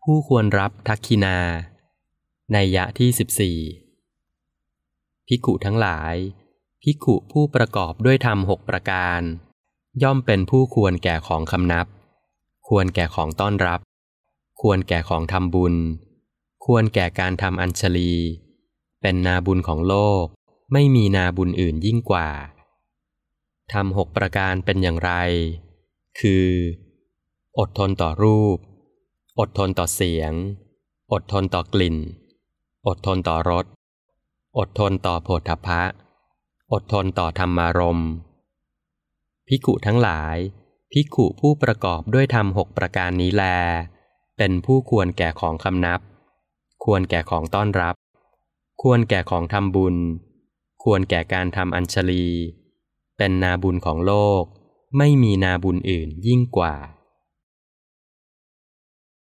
ผู้ควรรับทักขินานัยยะที่14ภิกขุทั้งหลายภิกขุผู้ประกอบด้วยธรรม6ประการย่อมเป็นผู้ควรแก่ของคำนับควรแก่ของต้อนรับควรแก่ของทำบุญควรแก่การทำอัญชลีเป็นนาบุญของโลกไม่มีนาบุญอื่นยิ่งกว่าธรรม6ประการเป็นอย่างไรคืออดทนต่อรูปอดทนต่อเสียงอดทนต่อกลิ่นอดทนต่อรสอดทนต่อโผฏฐัพพะอดทนต่อธรรมารมณ์ภิกขุทั้งหลายภิกขุผู้ประกอบด้วยธรรม6ประการนี้แลเป็นผู้ควรแก่ของคำนับควรแก่ของต้อนรับควรแก่ของทำบุญควรแก่การทำอัญชลีเป็นนาบุญของโลกไม่มีนาบุญอื่นยิ่งกว่า